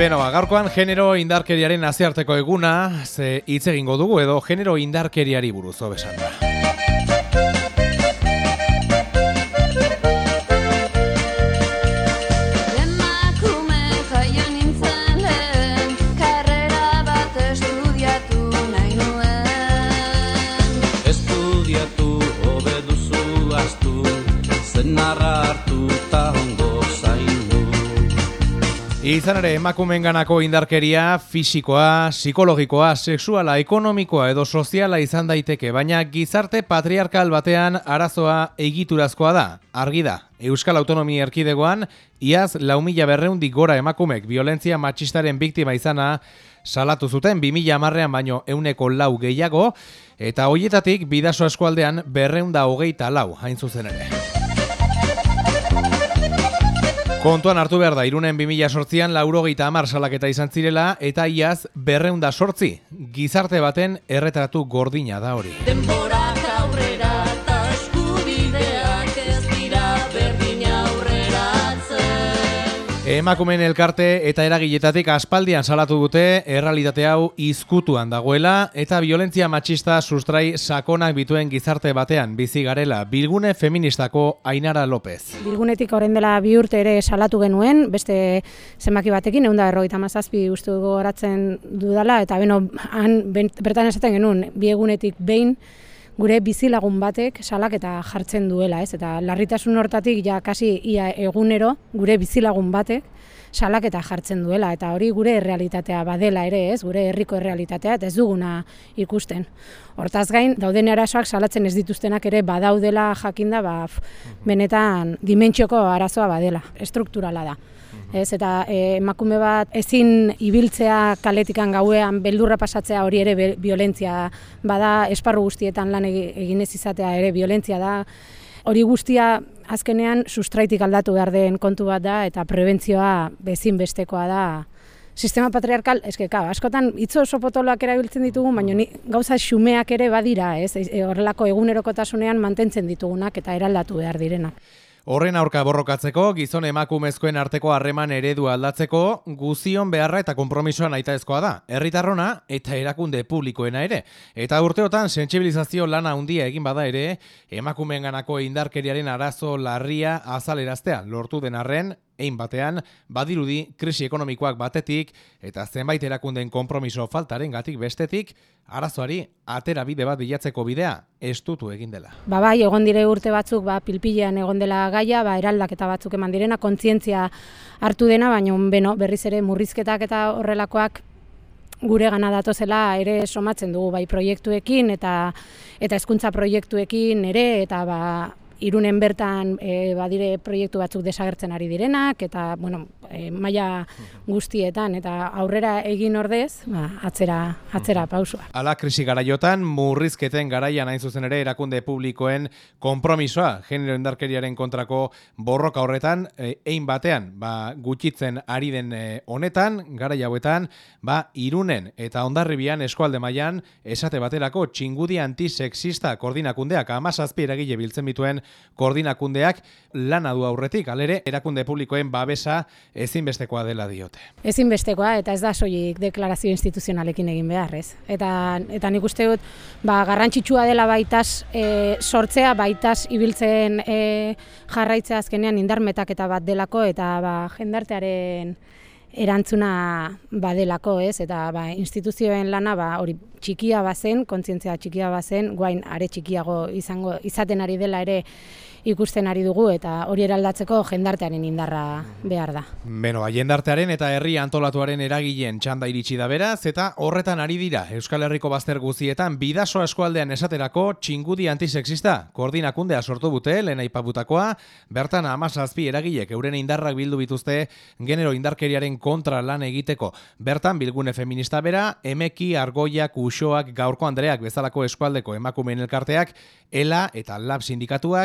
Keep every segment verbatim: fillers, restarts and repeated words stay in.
Beno, gaurkoan genero indarkeriaren nazioarteko eguna, ze hitz egingo dugu edo genero indarkeriari buruz hobesan da. Izan ere, emakumeenganako indarkeria fisikoa, psikologikoa, sexuala, ekonomikoa edo soziala izan daiteke, baina gizarte patriarkal batean arazoa egiturazkoa da. Argi da, Euskal Autonomia Erkidegoan, iaz lau mila berrehundik gora emakumek violentzia matxistaren biktima izana salatu zuten bi mila hamarrean baino ehuneko lau gehiago, eta hoietatik Bidasoa eskualdean berrehun eta hogeita lau hain zuzen ere. Kontuan hartu behar da, Irunen bi mila zortzian laurogeita hamar salaketa izan zirela, eta iaz berrehun eta zortzi. Gizarte baten erretratu gordina da hori. Denborak aurrera eta eskubideak ez dira berdin aurreratzen. Emakumeen elkarte eta eragiletatik aspaldian salatu dute errealitate hau izkutuan dagoela, eta violentzia matxista sustrai sakonak bituen gizarte batean bizi garela. Bilgune feministako Ainara López. Bilgunetik orain dela bi urte ere salatu genuen, beste zenbaki batekin, ehun eta berrogeita hamazazpi uste gogoratzen dudala, eta beno, han bertan esaten genuen, bi egunetik behin gure bizilagun batek salaketa jartzen duela, ez? Eta larritasun hortatik ja kasi ia egunero gure bizilagun batek salaketa jartzen duela, eta hori gure errealitatea badela ere, ez? Gure herriko errealitatea, eta ez duguna ikusten. Hortaz gain, dauden arazoak salatzen ez dituztenak ere badaudela jakinda, ba, benetan dimentsioko arazoa badela, estrukturala da. Ez, eta e, emakume bat ezin ibiltzea kaletikan gauean beldurra pasatzea hori ere be, violentzia bada, esparru guztietan lan egin ez izatea ere violentzia da. Hori guztia azkenean sustraitik aldatu behar den kontu bat da, eta prebentzioa bezinbestekoa da. Sistema patriarkal, eske, ka, askotan hitz oso potoloak erabiltzen ditugu, baina ni, gauza xumeak ere badira, ez? E, horrelako egunerokotasunean mantentzen ditugunak eta eraldatu behar direnak. Horren aurka borrokatzeko, gizon emakumezkoen arteko harreman eredu aldatzeko, guzion beharra eta konpromisoa nahitaezkoa da. Herritarrona eta erakunde publikoena ere. Eta urteotan sentsibilizazio lana handia egin bada ere, emakumeenganako indarkeriaren arazo larria azaleraztea lortu den arren, hein batean, badirudi krisi ekonomikoak batetik eta zenbait erakundeen konpromiso faltaren gatik bestetik, arazoari atera bide bat bilatzeko bidea estutu egin dela. Ba bai, egon dire urte batzuk, ba, pilpilean egon dela gaia, ba, eraldaketa batzuk eman direna, kontzientzia hartu dena, baina beno, berriz ere murrizketak eta horrelakoak gure gana datozela ere somatzen dugu, bai proiektuekin eta eta hezkuntza proiektuekin ere, eta ba, Irunen bertan e, badire proiektu batzuk desagertzen ari direnak, eta bueno, e, maila guztietan, eta aurrera egin ordez, ba, atzera, atzera pausua. Hala krisi garaiotan, murrizketen garaian hain zuzen ere erakunde publikoen konpromisoa, genero indarkeriaren kontrako borroka horretan, e, ein batean, ba, gutxitzen ari den e, honetan, garai hauetan, ba, Irunen eta Hondarribian eskualde mailan esate baterako txingudi antisexista koordinakundeak hamazazpi eragile biltzen bituen koordinakundeak lana du aurretik, alere erakunde publikoen babesa ezinbestekoa dela diote. Ezinbestekoa, eta ez da soilik deklarazio instituzionalekin egin behar, ez? Eta, eta nik uste dut, ba, garrantzitsua dela baitaz e, sortzea, baitaz ibiltzen e, jarraitzea azkenean indarmetaketa bat delako, eta ba, jendartearen erantzuna badelako, ez? Eta ba, instituzioen lana ba, hori txikia bazen, kontzientzia txikia bazen, guain are txikiago izango izaten ari dela ere ikusten ari dugu, eta hori eraldatzeko jendartearen indarra behar da. Beno, jendartearen eta herri antolatuaren eragileen txanda iritsi da beraz, eta horretan ari dira Euskal Herriko bazter guztietan Bidasoa eskualdean esaterako txingudi antisexista koordinakundea sortu dute, lehen aipatutakoa, bertan hamazazpi eragilek euren indarrak bildu bituzte genero indarkeriaren kontra lan egiteko. Bertan bilgune feminista bera, Emeki, Argoiak, Uxoak, Gaurko Andreak bezalako eskualdeko emakumeen elkarteak, Ela eta Lab sindikatuak, Irungo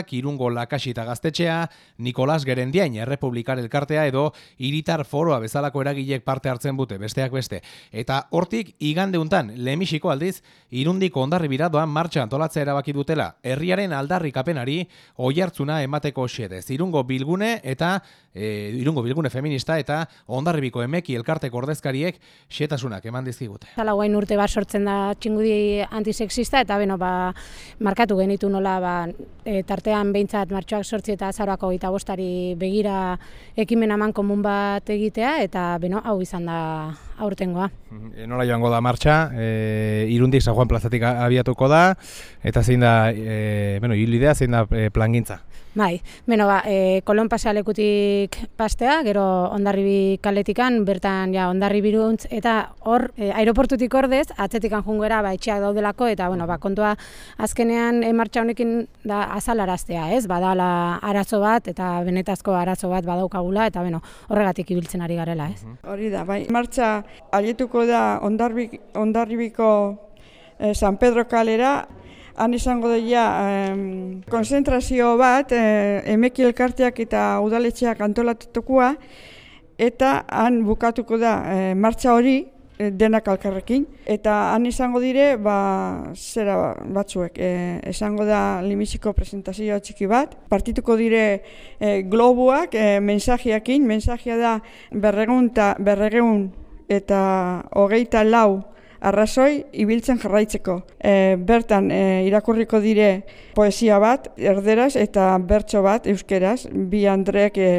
Bilboko Lakasita gaztetxea, Nikolas Gerendiain Errepublikar elkartea edo Hiritar Foroa bezalako eragilek parte hartzen bute, besteak beste. Eta hortik igandeuntan lehenbiziko aldiz Irundiko Hondarribira doan martxa antolatzea erabaki dutela. Herriaren aldarrikapenari oihartzuna emateko xedez. Irungo bilgune eta e, Irungo bilgune feminista eta Hondarribiko Emeki elkarteko ordezkariek xetasunak eman dizkigute. Zala guain urte bat sortzen da txingudi antisexista eta beno, ba, markatu genitu nola ba, e, tartean behintzat martxoak sortzi eta azaroako eta bostari begira ekimen aman komun bat egitea eta beno, hau izan da aurtengoa. E, nola joango da martxa, e, Irundik San Juan plazatik abiatuko da eta zein da, e, bueno, hilidea zein da e, plangintza? Bai, beno ba, e, Kolon pasealekutik pastea, gero Hondarribi kaletikan, bertan ja Hondarribiruntz, eta hor, e, aeroportutik ordez, atzetikan jungera ba, etxeak daudelako, eta bueno, ba, kontua azkenean e, martxa honekin da azalaraztea, ez? Badala arazo bat, eta benetazko arazo bat badaukagula, eta bueno, horregatik ibiltzen ari garela, ez? Hori da, bai, martxa aietuko da Hondarribik, Hondarribiko eh, San Pedro kalera. Han izango daia eh, konzentrazio bat, eh, Emeki elkarteak eta udaletxeak antolatukoa, eta han bukatuko da eh, martxa hori eh, denak alkarrekin. Eta han izango dire, ba, zera batzuek, eh, izango da limiziko presentazioa txiki bat. Partituko dire eh, globuak, eh, mensajiakin, mensajia da berregun eta berregun eta hogeita lau arrazoi ibiltzen jarraitzeko. E, bertan e, irakurriko dire poesia bat, erderaz, eta bertso bat, euskeraz, bi Andreek e,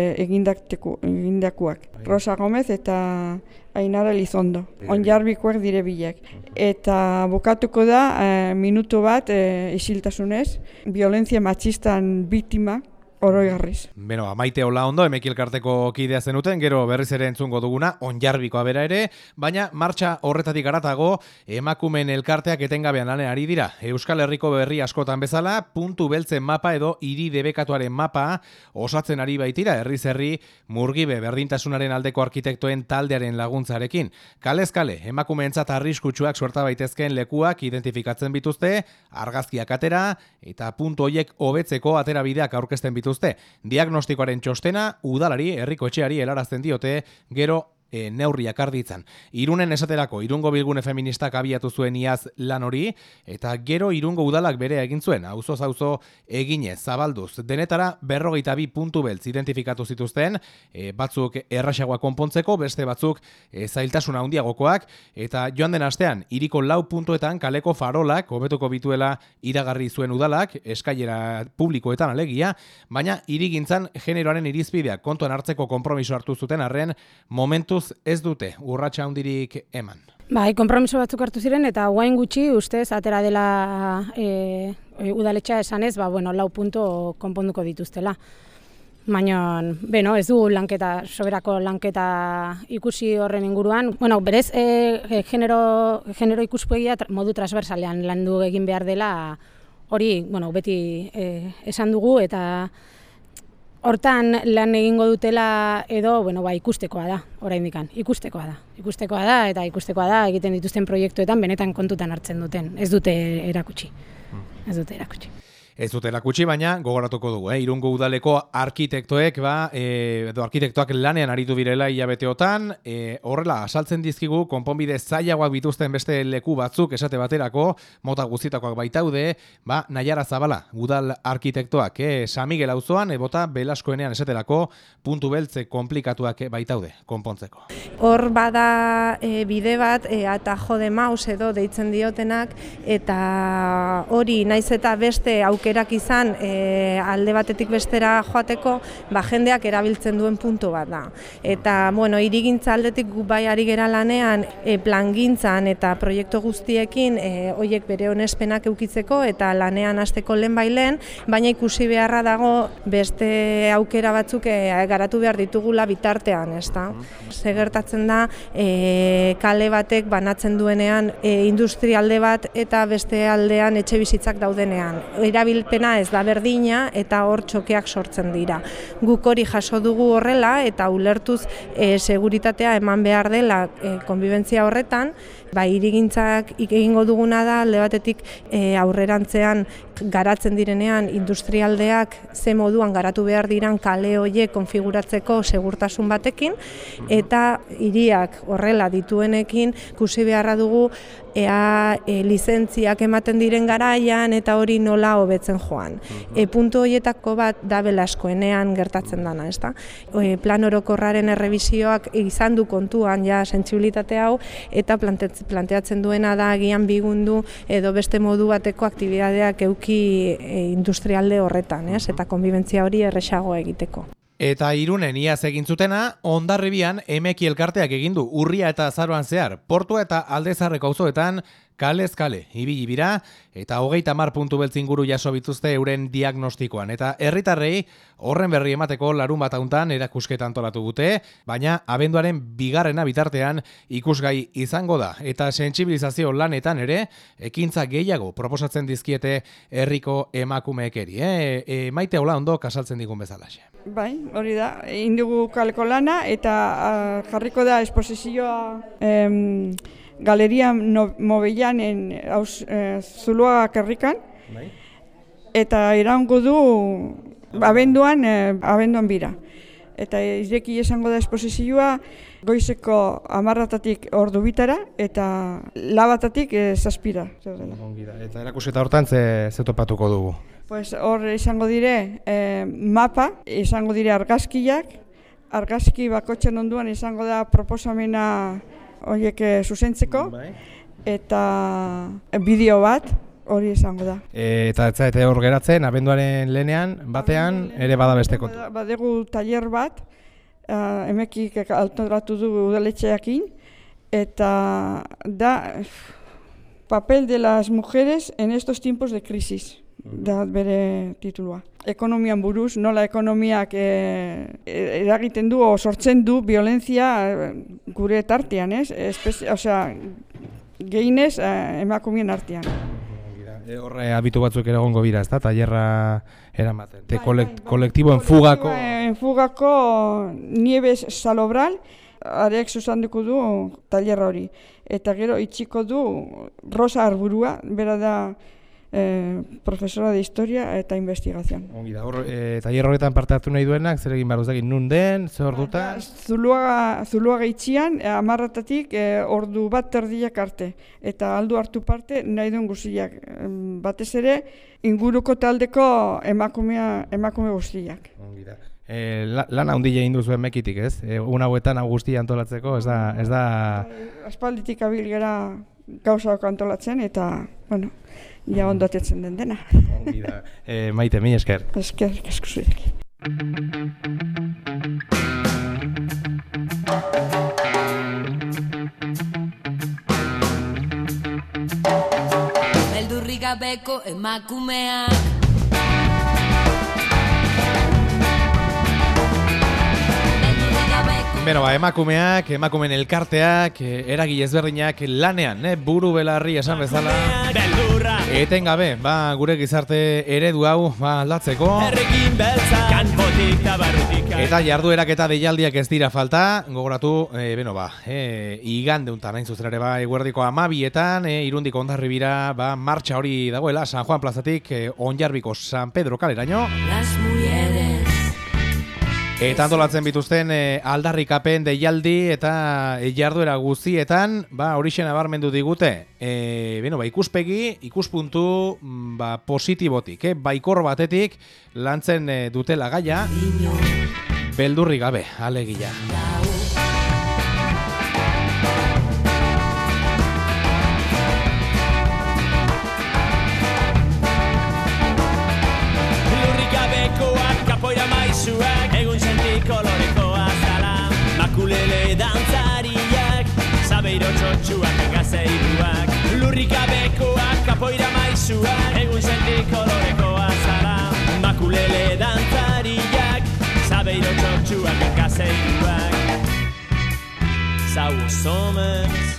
egindakuak. Rosa Gomez eta Ainara Elizondo. Hondarribikoak dire bilek. Eta bukatuko da, e, minutu bat, e, isiltasunez, violentzia matxistan biktima, oroigarriz. Beno, Maite Ola Ondo, Emeki elkarteko kidea zenuten, gero berriz ere entzungo duguna, Hondarribikoa bera ere, baina martxa horretatik haratago, emakumeen elkarteak etengabean lanean ari dira. Euskal Herriko berri askotan bezala, puntu beltzen mapa edo hiri debekatuaren mapa osatzen ari baitira, herriz herri Murgibe berdintasunaren aldeko arkitektoen taldearen laguntzarekin. Kalez kale, emakumeentzat arriskutsuak suerta baitezkeen lekuak identifikatzen bituzte, argazkiak atera, eta puntu hoiek hobetzeko atera bideak aurkezten bituzte. Diagnostikoaren txostena udalari, herriko etxeari helarazten diote, gero E, neurriak arditzan. Irunen esaterako Irungo bilgune feministak abiatu zuen iaz lan hori, eta gero Irungo udalak bere egin zuen, auzoz auzo eginez, zabalduz. Denetara berrogeita bi puntu beltz identifikatu zituzten, e, batzuk errasagoa konpontzeko, beste batzuk e, zailtasuna handiagokoak, eta joan den astean, hiriko lau puntuetan kaleko farolak, hobetuko bituela iragarri zuen udalak, eskailera publikoetan alegia, baina hirigintzan generoaren irizpideak kontuan hartzeko konpromiso hartu zuten arren, momentu ez dute urratsa handirik eman. Bai, konpromiso batzuk hartu ziren eta guain gutxi ustez atera dela e, e, udaletxea esanez, ba, bueno, lau punto konponduko dituztela. Baina, beno, ez du lanketa, soberako lanketa ikusi horren inguruan. Bueno, berez, e, genero, genero ikuspegia modu transversalean landu egin behar dela, hori, bueno, beti e, esan dugu eta hortan lan egingo dutela edo, bueno, ba, ikustekoa da, oraindikan, ikustekoa da. Ikustekoa da eta ikustekoa da egiten dituzten proiektuetan benetan kontutan hartzen duten. Ez dute erakutsi. Ez dute erakutsi. Ez dute erakutsi, baina gogoratuko dugu, eh? Irungo udaleko arkitektoek, ba, e, edo arkitektoak lanean aritu direla hilabeteotan, e, horrela asaltzen dizkigu, konponbide zailagoak bituzten beste leku batzuk esate baterako, mota guztietakoak baitaude, ba, Naiara Zabala, udal arkitektoak, eh? San Miguel auzoan, ebota Belaskoenean esaterako, puntu beltze komplikatuak baitaude, konpontzeko. Hor bada e, bide bat, e, atajo de maus edo deitzen diotenak, eta hori naiz eta beste aukerak izan e, alde batetik bestera joateko, ba, jendeak erabiltzen duen puntu bat da. Eta, bueno, hirigintza aldetik gu bai ari gera lanean, e, plangintzan eta proiektu guztiekin e, hoiek bere onespenak eukitzeko eta lanean hasteko lehen bailen, baina ikusi beharra dago beste aukera batzuk e, garatu behar ditugula bitartean, ezta? Ze gertatzen da, e, kale batek banatzen duenean e, industrialde bat eta beste aldean etxe bizitzak daudenean. Erabil erabilpena ez da berdina eta hor txokeak sortzen dira. Guk hori jaso dugu horrela eta ulertuz e, seguritatea eman behar dela e, konbibentzia horretan, ba, hirigintzak egingo duguna da alde batetik e, aurrerantzean garatzen direnean industrialdeak ze moduan garatu behar diran kale horiek konfiguratzeko segurtasun batekin eta hiriak horrela dituenekin ikusi beharra dugu ea e, lizentziak ematen diren garaian eta hori nola hobetzen joan. E, puntu horietako bat da Belaskoenean gertatzen dana, ezta? E, plan orokorraren errebisioak izan du kontuan ja sentsibilitate hau eta planteatzen duena da agian bigundu edo beste modu bateko aktibidadeak euki e, industrialde horretan, ez? Eta konbibentzia hori erresago egiteko. Eta Irunen iaz egin zutena, Hondarribian Emeki elkarteak egin du urria eta azaroan zehar, Portua eta Aldezarreko auzoetan kalez kale, ibili bira, eta hogeita hamar puntu beltz inguru jaso bituzte euren diagnostikoan. Eta herritarrei horren berri emateko larun bat hauntan erakusketa antolatu dute, baina abenduaren bigarrena bitartean ikusgai izango da. Eta sentsibilizazio lanetan ere, ekintza gehiago proposatzen dizkiete herriko emakumeekeri. Eh? E, maite hola ondo kasaltzen digun bezalaxe. Bai, hori da, egin dugu kaleko lana eta uh, jarriko da esposizioa em, Galeria no, Mobellanen hauz, e, Zuluaga kerrikan, bai. Eta iraungo du abenduan, e, abenduan bira. Eta ireki esango da esposizioa goizeko hamarratatik ordu bitara eta labatatik e, zazpira. Eta erakusketa hortan ze, ze topatuko dugu? Pues hor izango dire e, mapa, izango dire argazkiak, argazki bakotxen onduan izango da proposamena horiek zuzentzeko, bai. Eta bideo bat hori izango da. E, eta ez zaite hor geratzen, abenduaren lehenean, batean, ere bada besteko. Badegu taller bat, uh, emekik altoratu du udaletxeakin, eta da papel de las mujeres en estos tiempos de crisis. Da bere titulua. Ekonomian buruz, nola ekonomiak e, eragiten du o sortzen du violentzia gure tartean, ez? Espezi, osea, gehinez e, emakumeen artean. E, horre abitu batzuk ere egongo bira, ezta? Tailerra eramaten. Te kolek, kolektibo enfugako... Enfugako Nieves Salobral, arek zuzanduko du tailerra hori. Eta gero itxiko du Rosa Arburua, bera da Eh, profesora de historia eta investigación. Ongi da, hor, e, tailer horretan parte hartu nahi duenak, zer egin behar duzakin, nun den, ze ordutan? Zuluaga, Zuluaga itxian, hamarratatik e, ordu bat terdiak arte. Eta aldu hartu parte nahi duen guztiak. Batez ere, inguruko taldeko emakumea, emakume guztiak. Ongi da. E, la, lan handia egin duzu emekitik, ez? E, un hauetan hau guztia antolatzeko, ez da... Ez da... Aspalditik abil gara gauzak antolatzen eta, bueno, ja ondo atetzen den dena. Ongi da. E, maite, mi esker. Esker, esko zuek. Beldurrik gabeko emakumeak Beno, ba, emakumeak, emakumeen elkarteak, eragile ezberdinak lanean, eh, buru belarri esan bezala. Etengabe, ba, gure gizarte eredu hau ba, aldatzeko. Eta jarduerak eta deialdiak ez dira falta, gogoratu, e, beno, ba, e, igande untan hain zuzen ere, ba, eguerdiko amabietan, e, Irundiko Hondarribira, ba, martxa hori dagoela, San Juan plazatik, e, Onjarbiko San Pedro kaleraino. Las mujeres Eta antolatzen bituzten e, aldarrikapen deialdi eta e, jarduera guztietan, ba, horixen nabarmendu digute, e, beno, ba, ikuspegi, ikuspuntu ba, positibotik, eh, baikor batetik lantzen e, dutela gaia, beldurri gabe, alegia. Kolorekoa zala, makulele dantzariak, zabeiro txotxuak gazeiruak, lurrikabekoak kapoira maizuak, egun senti kolorekoa zala, makulele dantzariak, zabeiro txotxuak gazeiruak. Zau somos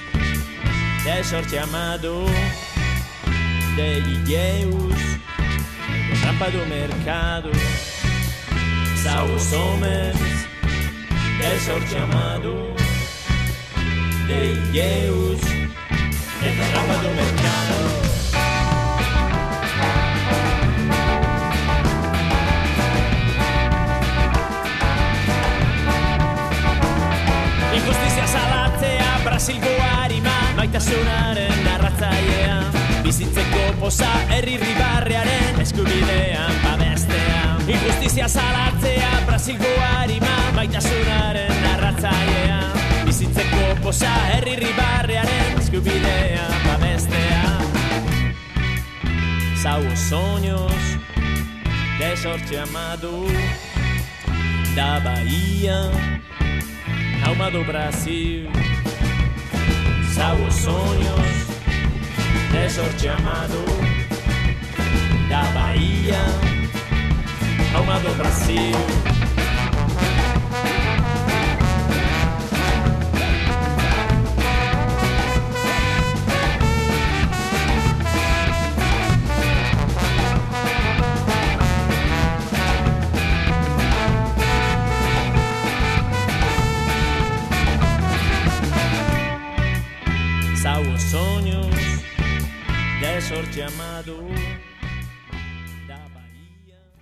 de sorte amado, de Guilleus, Trampa do mercado, são os homens del sorte amado de Deus, esta trampa do mercado. Injustizia salatzea, Brasilgo harima, maitasunaren narratzailea. Bizitzeko poza, herri ribarrearen eskubidean babestea. Injustizia salatzea, Brasilgo harima, maitasunaren narratzailea. Bizitzeko poza, herri ribarrearen eskubidean babestea. São os sonhos de sorte amado da Bahia, alma do Brasil. São os sonhos de sorte amado da Bahia, alma do Brasil. São os sonhos de sorte amado